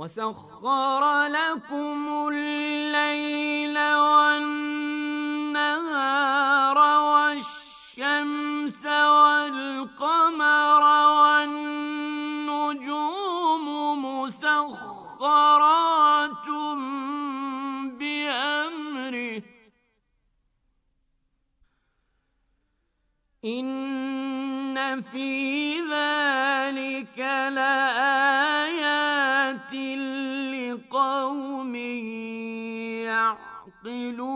وَسَخَّرَ لَكُمُ اللَّيْلَ وَالنَّهَارَ وَالشَّمْسَ وَالْقَمَرَ وَالنُّجُومُ مُسَخَّرَاتٌ بِأَمْرِهِ ۗ إِنَّ فِي ذَلِكَ لَآيَاتٍ لِقَوْمٍ يَعْقِلُونَ.